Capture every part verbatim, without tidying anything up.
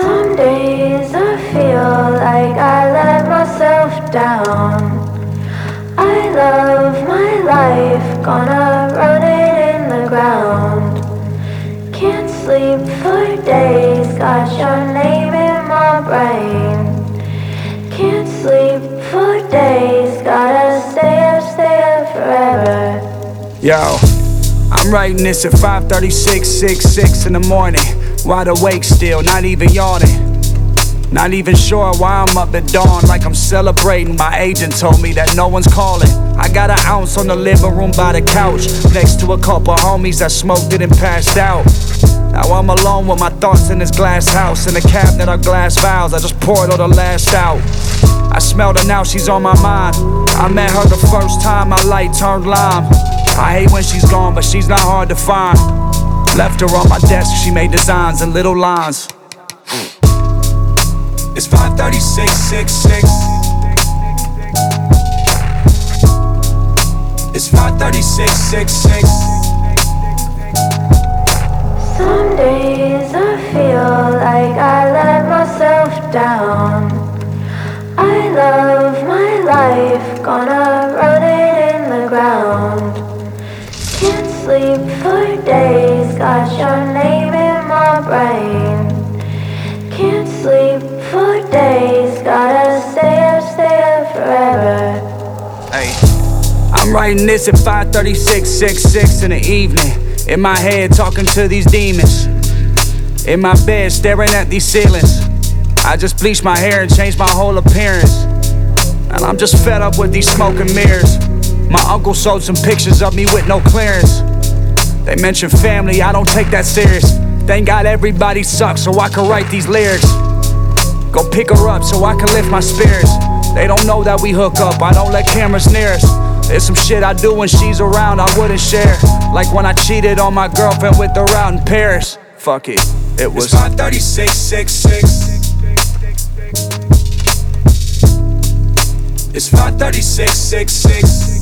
Some days I feel like I let myself down. I love my life, gonna run it in the ground. Can't sleep for days, got your name in my brain. Can't sleep for days, gotta stay up, stay up forever. Yo, I'm writing this at five thirty-six, six, six in the morning. Wide awake still, not even yawning. Not even sure why I'm up at dawn, like I'm celebrating. My agent told me that no one's calling. I got an ounce on the living room by the couch, next to a couple homies that smoked it and passed out. Now I'm alone with my thoughts in this glass house. In a cabinet are glass vials, I just poured all the last out. I smelled her, now she's on my mind. I met her the first time my light turned lime. I hate when she's gone, but she's not hard to find. Left her on my desk, she made designs and little lines. It's five thirty-six, six, six. It's five thirty-six, six, six. Some days I feel like I let myself down. I love my life, gonna run it in the ground. Can't sleep for days, got your name in my brain. Can't sleep for days, gotta stay up, stay up forever. Hey, I'm writing this at five thirty-six, six, six in the evening. In my head, talking to these demons. In my bed, staring at these ceilings. I just bleached my hair and changed my whole appearance. And I'm just fed up with these smoking mirrors. My uncle sold some pictures of me with no clearance. They mention family, I don't take that serious. Thank God everybody sucks so I can write these lyrics. Go pick her up so I can lift my spirits. They don't know that we hook up, I don't let cameras near us. There's some shit I do when she's around I wouldn't share. Like when I cheated on my girlfriend with her out in Paris. Fuck it, it was five thirty-six, six, six. It's five thirty-six, six, six.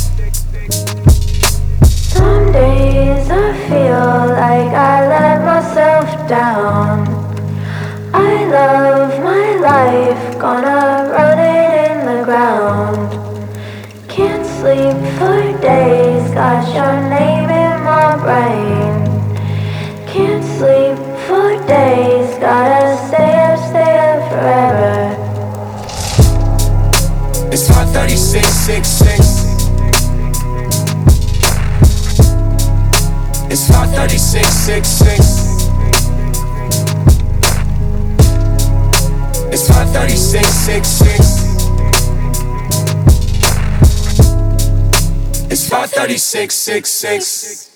Some days I feel like I let myself down. I love my life, gonna run it in the ground. Can't sleep for days, got your name in my brain. Can't sleep for days, gotta stay up, stay up forever. It's five thirty-six, six, six. It's five thirty-six, six, six. It's five thirty-six, six, six. It's five thirty-six, six, six.